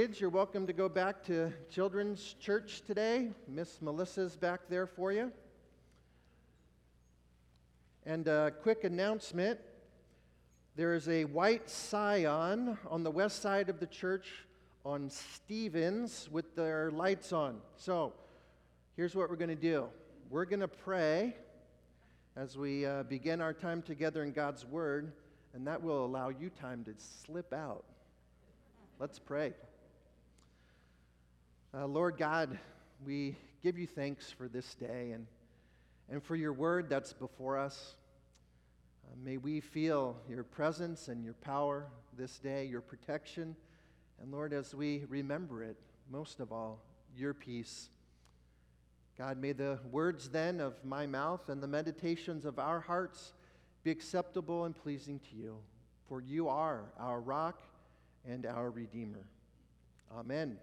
kids, you're welcome to go back to Children's Church today. Miss Melissa's back there for you. And a quick announcement. There is a white Scion on the west side of the church on Stevens with their lights on. So, here's what we're going to do. We're going to pray as we begin our time together in God's Word, and that will allow you time to slip out. Let's pray. Lord God, we give you thanks for this day and for your word that's before us. May we feel your presence and your power this day, your protection. And Lord, as we remember it, most of all, your peace. God, may the words then of my mouth and the meditations of our hearts be acceptable and pleasing to you. For you are our rock and our Redeemer. Amen.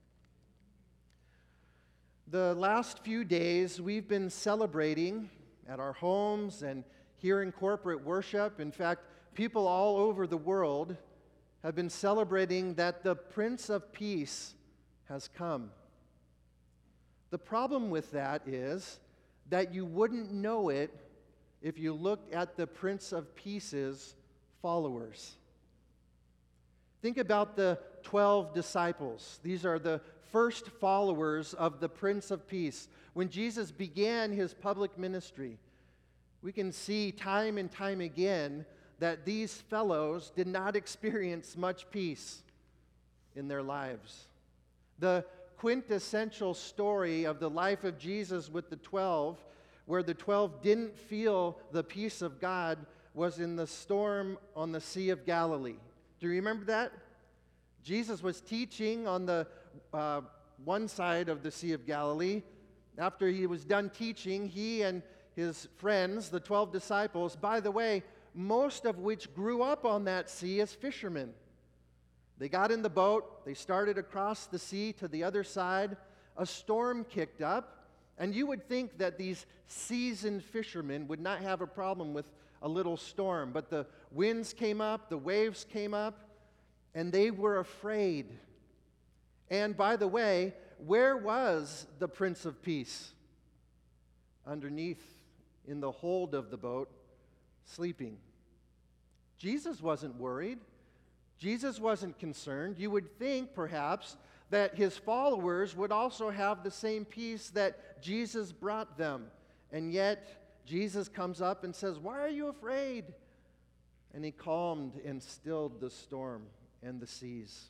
The last few days we've been celebrating at our homes and here in corporate worship. In fact, people all over the world have been celebrating that the Prince of Peace has come. The problem with that is that you wouldn't know it if you looked at the Prince of Peace's followers. Think about the 12 disciples. These are the first followers of the Prince of Peace. When Jesus began his public ministry, we can see time and time again that these fellows did not experience much peace in their lives. The quintessential story of the life of Jesus with the 12, where the 12 didn't feel the peace of God, was in the storm on the Sea of Galilee. Do you remember that? Jesus was teaching on the one side of the Sea of Galilee. After he was done teaching, he and his friends, the 12 disciples, by the way, most of which grew up on that sea as fishermen. They got in the boat, they started across the sea to the other side. A storm kicked up, and you would think that these seasoned fishermen would not have a problem with a little storm, but the winds came up, the waves came up, and they were afraid. And by the way, where was the Prince of Peace? Underneath in the hold of the boat, sleeping. Jesus wasn't worried. Jesus wasn't concerned. You would think, perhaps, that his followers would also have the same peace that Jesus brought them. And yet, Jesus comes up and says, "Why are you afraid?" And he calmed and stilled the storm and the seas.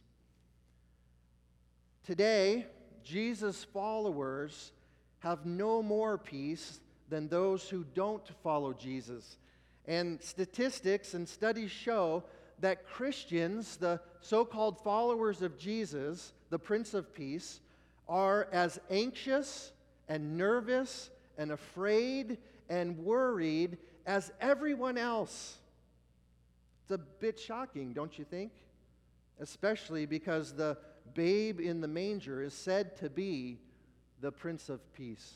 Today, Jesus' followers have no more peace than those who don't follow Jesus. And statistics and studies show that Christians, the so-called followers of Jesus, the Prince of Peace, are as anxious and nervous and afraid and worried as everyone else. It's a bit shocking, don't you think? Especially because the babe in the manger is said to be the Prince of Peace.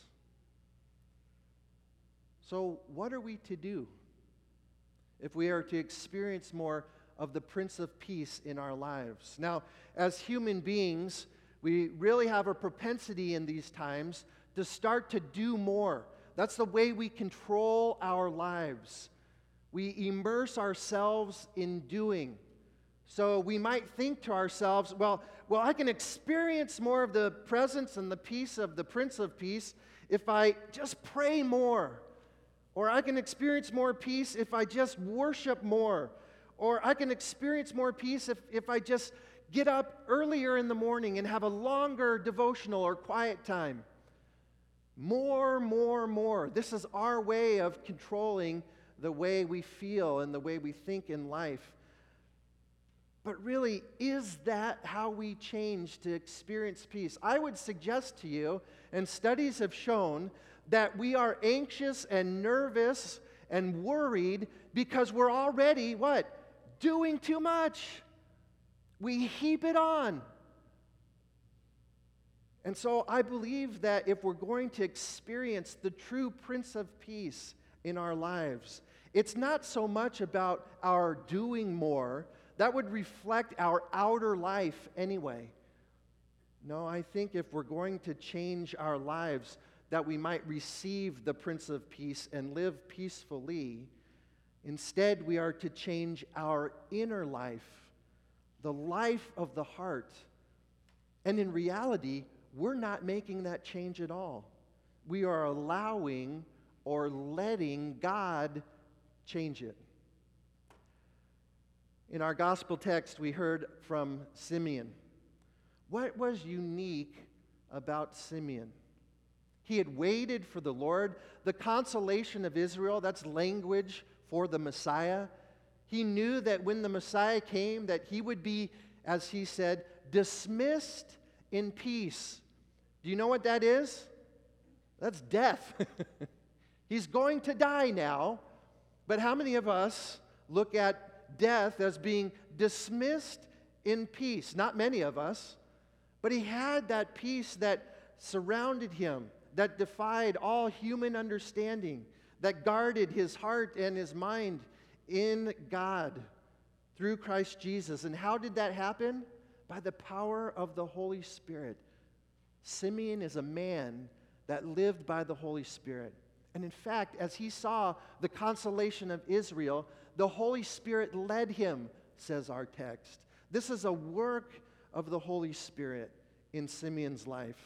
So what are we to do if we are to experience more of the Prince of Peace in our lives? Now, as human beings, we really have a propensity in these times to start to do more. That's the way we control our lives. We immerse ourselves in doing. So we might think to ourselves, well, I can experience more of the presence and the peace of the Prince of Peace if I just pray more. Or I can experience more peace if I just worship more. Or I can experience more peace if I just get up earlier in the morning and have a longer devotional or quiet time. More. This is our way of controlling the way we feel and the way we think in life. But really, is that how we change to experience peace? I would suggest to you, and studies have shown, that we are anxious and nervous and worried because we're already, what? Doing too much. We heap it on. And so I believe that if we're going to experience the true Prince of Peace in our lives, it's not so much about our doing more. That would reflect our outer life anyway. No, I think if we're going to change our lives, that we might receive the Prince of Peace and live peacefully, instead we are to change our inner life, the life of the heart. And in reality, we're not making that change at all. We are allowing or letting God change it. In our gospel text, we heard from Simeon. What was unique about Simeon? He had waited for the Lord, the consolation of Israel, that's language for the Messiah. He knew that when the Messiah came, that he would be, as he said, dismissed in peace. Do you know what that is? That's death. He's going to die now, but how many of us look at death as being dismissed in peace? Not many of us. But he had that peace that surrounded him, that defied all human understanding, that guarded his heart and his mind in God through Christ Jesus. And how did that happen? By the power of the Holy Spirit. Simeon is a man that lived by the Holy Spirit. And in fact, as he saw the consolation of Israel, the Holy Spirit led him, says our text. This is a work of the Holy Spirit in Simeon's life.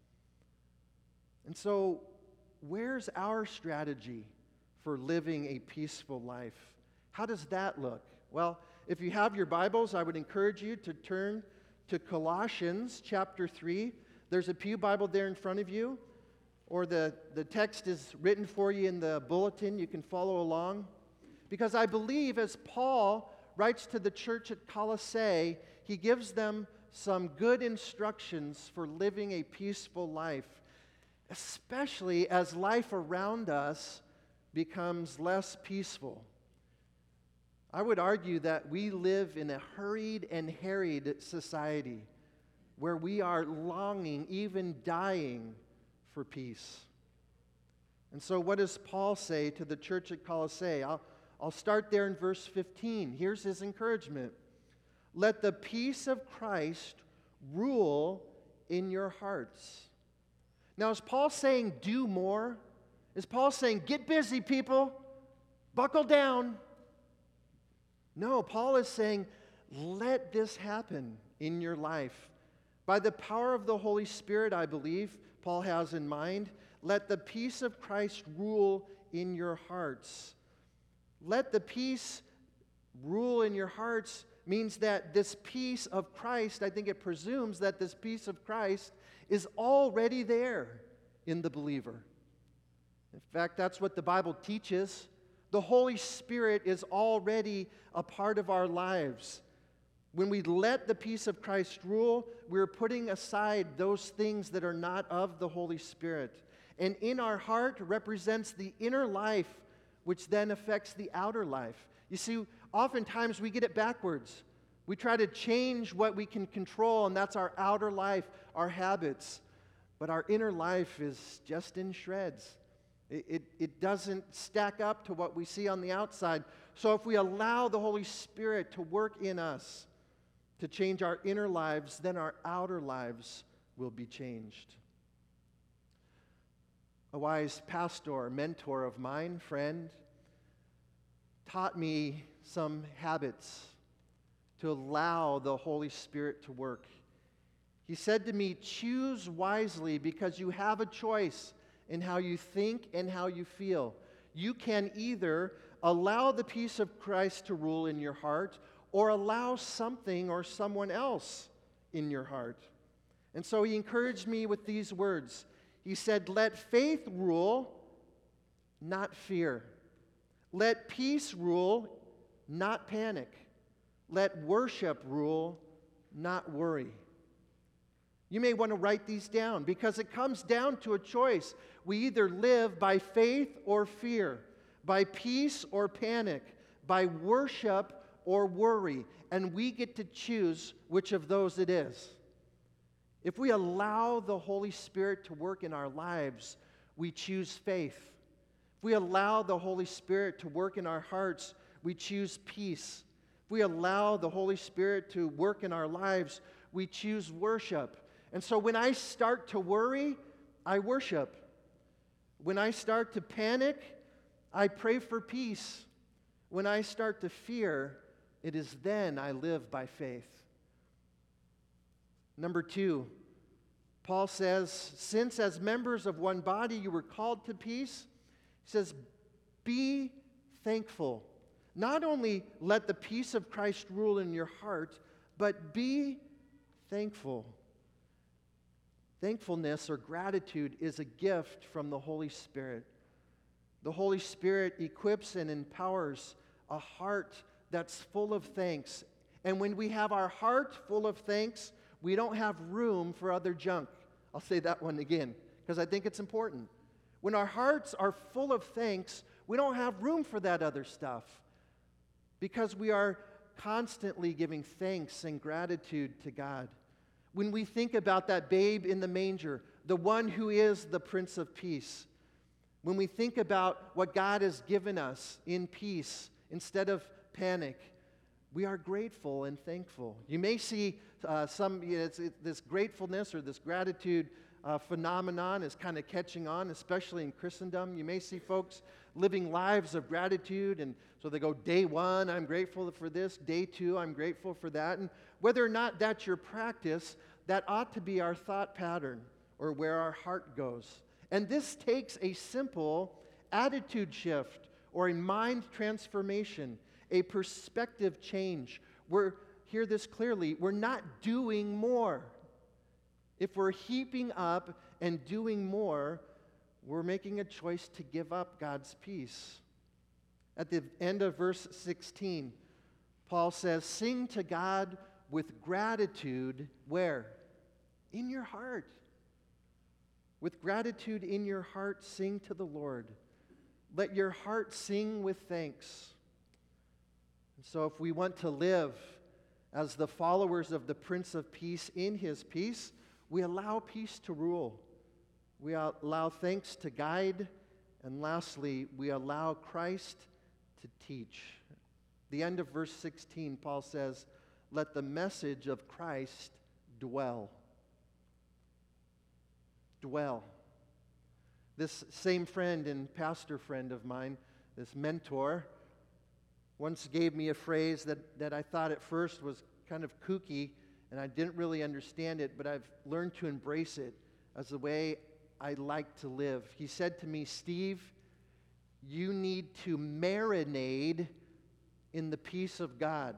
And so, where's our strategy for living a peaceful life? How does that look? Well, if you have your Bibles, I would encourage you to turn to Colossians chapter 3. There's a pew Bible there in front of you, or the text is written for you in the bulletin. You can follow along. Because I believe as Paul writes to the church at Colossae, he gives them some good instructions for living a peaceful life, especially as life around us becomes less peaceful. I would argue that we live in a hurried and harried society where we are longing, even dying, for peace. And so what does Paul say to the church at Colossae? I'll start there in verse 15. Here's his encouragement. Let the peace of Christ rule in your hearts. Now, is Paul saying do more? Is Paul saying get busy, people? Buckle down? No, Paul is saying let this happen in your life. By the power of the Holy Spirit, I believe, Paul has in mind, let the peace of Christ rule in your hearts. Let the peace rule in your hearts means that this peace of Christ, I think it presumes that this peace of Christ is already there in the believer. In fact, that's what the Bible teaches. The Holy Spirit is already a part of our lives. When we let the peace of Christ rule, we're putting aside those things that are not of the Holy Spirit. And in our heart represents the inner life, which then affects the outer life. You see, oftentimes we get it backwards. We try to change what we can control, and that's our outer life, our habits. But our inner life is just in shreds. It doesn't stack up to what we see on the outside. So if we allow the Holy Spirit to work in us, to change our inner lives, then our outer lives will be changed. A wise pastor, mentor of mine, friend, taught me some habits to allow the Holy Spirit to work. He said to me, choose wisely because you have a choice in how you think and how you feel. You can either allow the peace of Christ to rule in your heart or allow something or someone else in your heart. And so he encouraged me with these words. He said, let faith rule, not fear. Let peace rule, not panic. Let worship rule, not worry. You may want to write these down because it comes down to a choice. We either live by faith or fear, by peace or panic, by worship or worry, and we get to choose which of those it is. If we allow the Holy Spirit to work in our lives, we choose faith. If we allow the Holy Spirit to work in our hearts, we choose peace. If we allow the Holy Spirit to work in our lives, we choose worship. And so when I start to worry, I worship. When I start to panic, I pray for peace. When I start to fear, it is then I live by faith. Number 2, Paul says, since as members of one body you were called to peace, he says, be thankful. Not only let the peace of Christ rule in your heart, but be thankful. Thankfulness or gratitude is a gift from the Holy Spirit. The Holy Spirit equips and empowers a heart that's full of thanks. And when we have our heart full of thanks, we don't have room for other junk. I'll say that one again, because I think it's important. When our hearts are full of thanks, we don't have room for that other stuff, because we are constantly giving thanks and gratitude to God. When we think about that babe in the manger, the one who is the Prince of Peace, when we think about what God has given us in peace instead of panic, we are grateful and thankful. You may see this gratefulness or this gratitude phenomenon is kind of catching on, especially in Christendom. You may see folks living lives of gratitude, and so they go, day 1, I'm grateful for this. Day 2, I'm grateful for that. And whether or not that's your practice, that ought to be our thought pattern or where our heart goes. And this takes a simple attitude shift or a mind transformation, a perspective change. Hear this clearly, we're not doing more. If we're heaping up and doing more, we're making a choice to give up God's peace. At the end of verse 16, Paul says, sing to God with gratitude, where? In your heart. With gratitude in your heart, sing to the Lord. Let your heart sing with thanks. And so if we want to live as the followers of the Prince of Peace in his peace, we allow peace to rule. We allow thanks to guide. And lastly, we allow Christ to teach. The end of verse 16, Paul says, let the message of Christ dwell. Dwell. This same friend and pastor friend of mine, this mentor, once gave me a phrase that I thought at first was kind of kooky, and I didn't really understand it, but I've learned to embrace it as the way I like to live. He said to me, Steve, you need to marinate in the peace of God.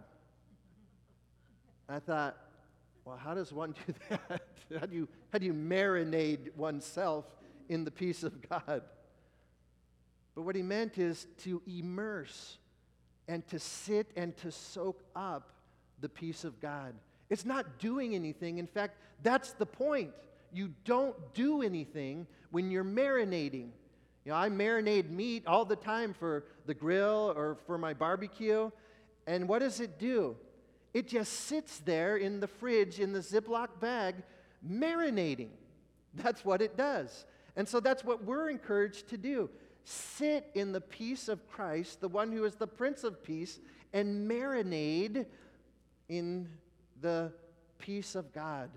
I thought, well, how does one do that? How do you marinate oneself in the peace of God? But what he meant is to immerse and to sit and to soak up the peace of God. It's not doing anything. In fact, that's the point. You don't do anything when you're marinating. You know, I marinate meat all the time for the grill or for my barbecue. And what does it do? It just sits there in the fridge in the Ziploc bag marinating. That's what it does. And so that's what we're encouraged to do. Sit in the peace of Christ, the one who is the Prince of Peace, and marinate in the peace of God.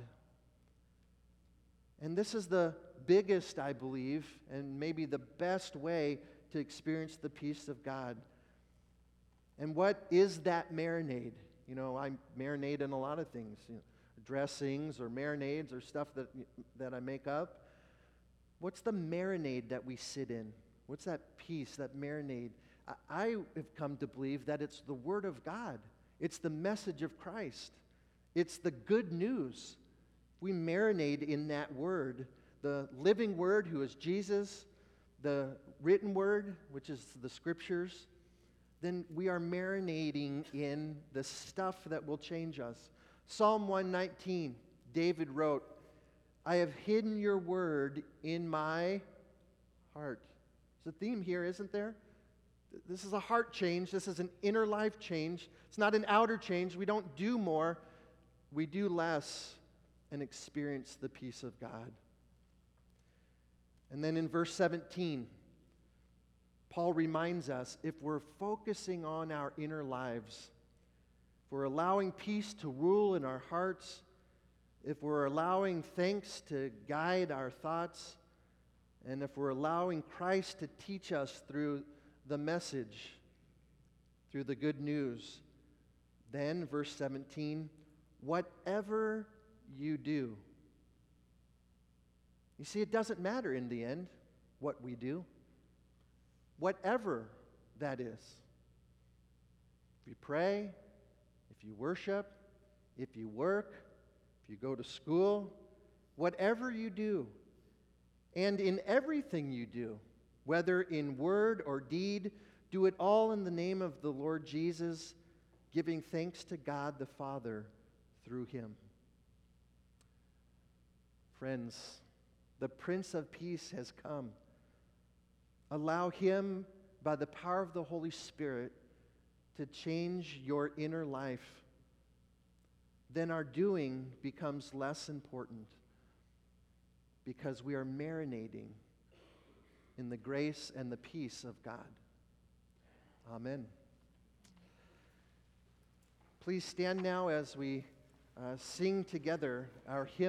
And this is the biggest, I believe, and maybe the best way to experience the peace of God. And what is that marinade? You know, I marinate in a lot of things, dressings or marinades or stuff that I make up. What's the marinade that we sit in? What's that peace, that marinade? I have come to believe that it's the Word of God. It's the message of Christ. It's the good news. We marinate in that Word, the living Word who is Jesus, the written Word, which is the Scriptures. Then we are marinating in the stuff that will change us. Psalm 119, David wrote, I have hidden your word in my heart. There's a theme here, isn't there? This is a heart change. This is an inner life change. It's not an outer change. We don't do more. We do less and experience the peace of God. And then in verse 17, Paul reminds us, if we're focusing on our inner lives, if we're allowing peace to rule in our hearts, if we're allowing thanks to guide our thoughts, and if we're allowing Christ to teach us through the message, through the good news, then, verse 17, whatever you do. You see, it doesn't matter in the end what we do, whatever that is. If you pray, if you worship, if you work, if you go to school, whatever you do, and in everything you do, whether in word or deed, do it all in the name of the Lord Jesus, giving thanks to God the Father through him. Friends, the Prince of Peace has come. Allow him, by the power of the Holy Spirit, to change your inner life. Then our doing becomes less important because we are marinating in the grace and the peace of God. Amen. Please stand now as we sing together our hymn.